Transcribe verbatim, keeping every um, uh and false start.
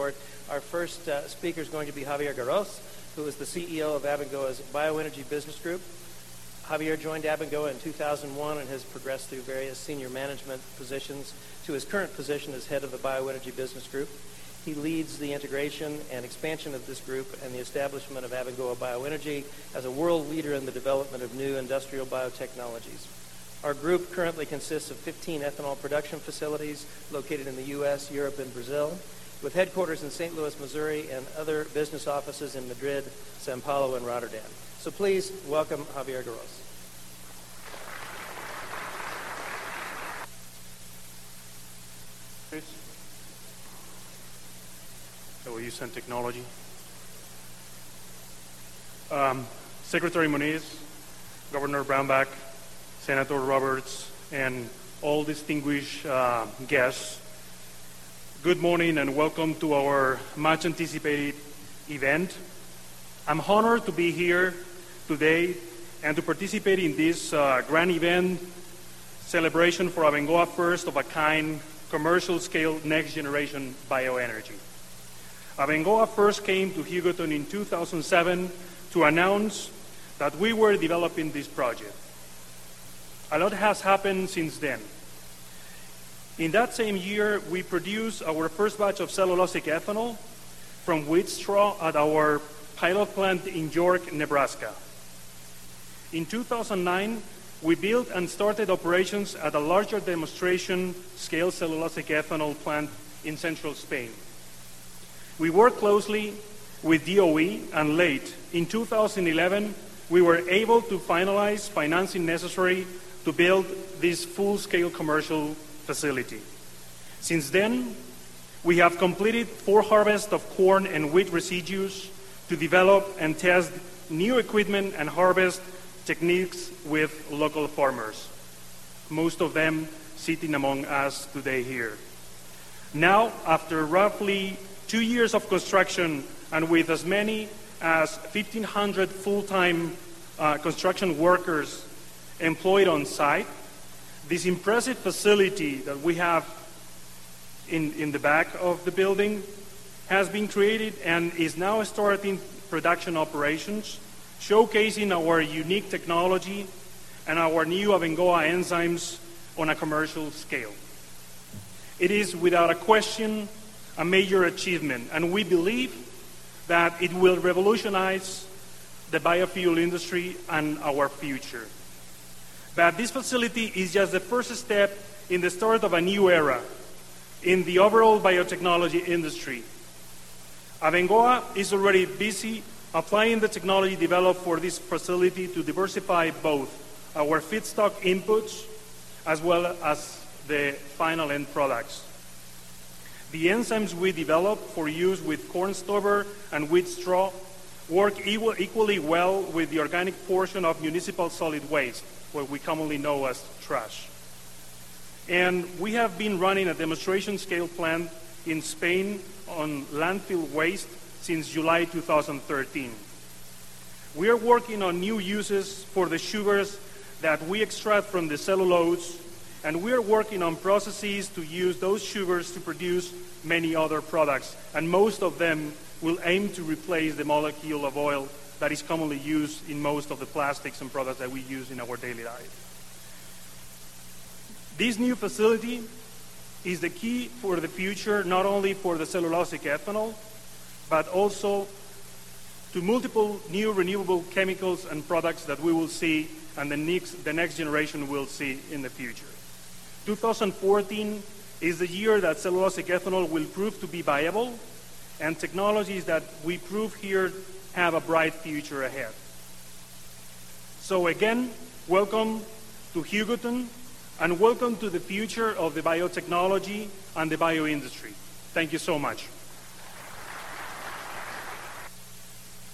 report. Our first uh, speaker is going to be Javier Garros, who is the C E O of Abengoa's Bioenergy Business Group. Javier joined Abengoa in two thousand one and has progressed through various senior management positions to his current position as head of the Bioenergy Business Group. He leads the integration and expansion of this group and the establishment of Abengoa Bioenergy as a world leader in the development of new industrial biotechnologies. Our group currently consists of fifteen ethanol production facilities located in the U S, Europe, and Brazil, with headquarters in Saint Louis, Missouri, and other business offices in Madrid, Sao Paulo, and Rotterdam. So please welcome Javier Garros. I will use some technology. Um, Secretary Moniz, Governor Brownback, Senator Roberts, and all distinguished uh, guests, good morning and welcome to our much anticipated event. I'm honored to be here today and to participate in this uh, grand event celebration for Abengoa first of a kind commercial scale next generation bioenergy. Abengoa first came to Hugoton in two thousand seven to announce that we were developing this project. A lot has happened since then. In that same year, we produced our first batch of cellulosic ethanol from wheat straw at our pilot plant in York, Nebraska. In two thousand nine, we built and started operations at a larger demonstration scale cellulosic ethanol plant in central Spain. We worked closely with D O E, and late in two thousand eleven, we were able to finalize financing necessary to build this full-scale commercial facility. Since then, we have completed four harvests of corn and wheat residues to develop and test new equipment and harvest techniques with local farmers, most of them sitting among us today here. Now, after roughly two years of construction and with as many as fifteen hundred full-time uh, construction workers employed on site, this impressive facility that we have in, in the back of the building has been created and is now starting production operations, showcasing our unique technology and our new Abengoa enzymes on a commercial scale. It is without a question a major achievement, and we believe that it will revolutionize the biofuel industry and our future. But this facility is just the first step in the start of a new era in the overall biotechnology industry. Abengoa is already busy applying the technology developed for this facility to diversify both our feedstock inputs as well as the final end products. The enzymes we develop for use with corn stover and wheat straw work equal, equally well with the organic portion of municipal solid waste, what we commonly know as trash. And we have been running a demonstration scale plant in Spain on landfill waste since July two thousand thirteen. We are working on new uses for the sugars that we extract from the cellulose, and we are working on processes to use those sugars to produce many other products, and most of them will aim to replace the molecule of oil that is commonly used in most of the plastics and products that we use in our daily life. This new facility is the key for the future, not only for the cellulosic ethanol, but also to multiple new renewable chemicals and products that we will see and the next, the next generation will see in the future. two thousand fourteen is the year that cellulosic ethanol will prove to be viable, and technologies that we prove here have a bright future ahead. So again, welcome to Hugoton, and welcome to the future of the biotechnology and the bioindustry. Thank you so much.